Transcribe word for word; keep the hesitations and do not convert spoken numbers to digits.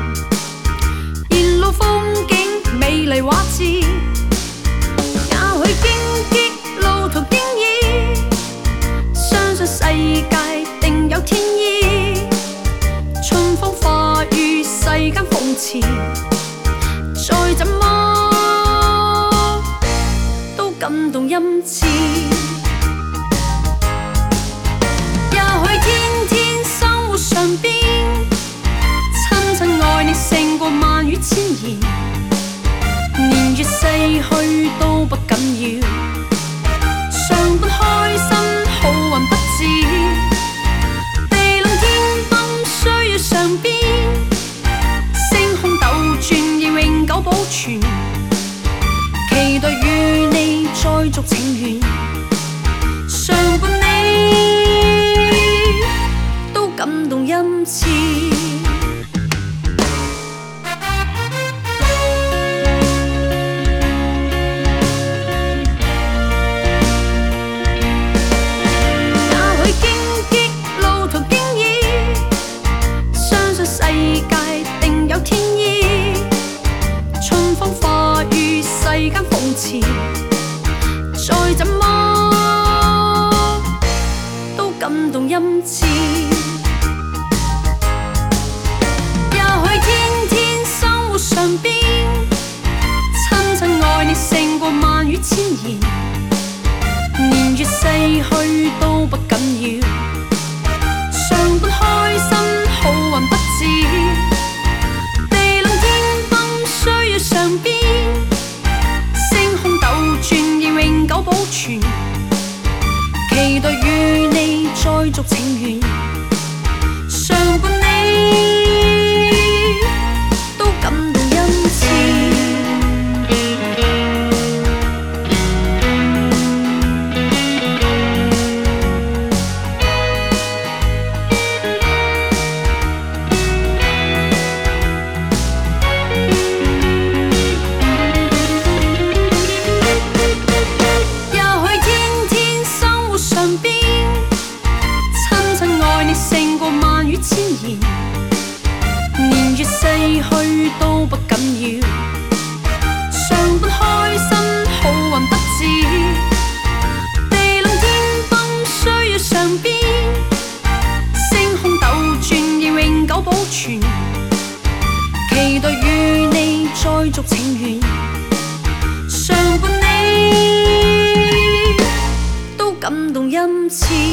沿路風景美麗畫緻，也許荊棘路途經已，相信世界定有天意。春風化雨世間諷刺，再怎麼都感動音痴。也許天天生活上邊，親親愛你勝過萬語千言。年月逝去都不緊要，常伴開心好運不至。地論天崩歲月上邊，星空斗轉亦永久保存。期待與你再續情緣，常伴你都感動音痴。世間諷刺，再怎麼都感動音痴。也許天天生活上邊，親親愛你勝過萬語千言。年月逝去都不緊要，常伴開心好運不至。地論天崩歲月上邊，永久保存，期待與你再續情緣，常伴你都感動音痴。勝過萬語千言，年月逝去都不緊要，常伴開心好運不至。地論天崩歲月上邊，星空斗轉亦永久保存。期待與你再續情緣，常伴你都感動音痴。